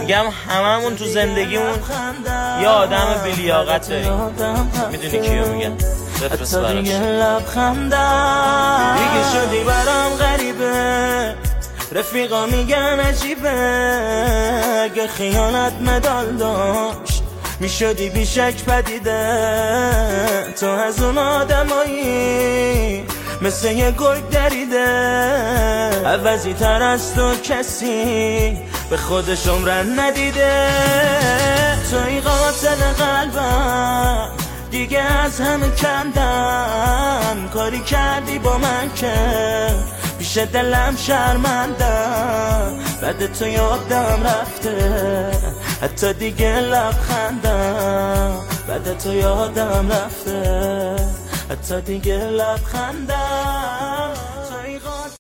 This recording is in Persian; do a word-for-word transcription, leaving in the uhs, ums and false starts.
میگم هممون تو زندگیمون یه آدم بیلیاقت داریم. میدونی کیو میگم؟ بفرست براش. دیگه شدی برام غریبه، رفیقا میگن عجیبه، اگه خیانت مدال داشت میشدی بیشک پدیده. تو از اون آدمایی مثل یه گرگ دریده، عوضی تر از تو کسی به خودش عمرن ندیده. توی قاتل قلبم دیگه از همه کندم، کاری کردی با من که پیش دلم شرمندم، بعد تو یادم رفته حتی دیگه لبخندم، بعد تو یادم رفته حتی دیگه لبخندم.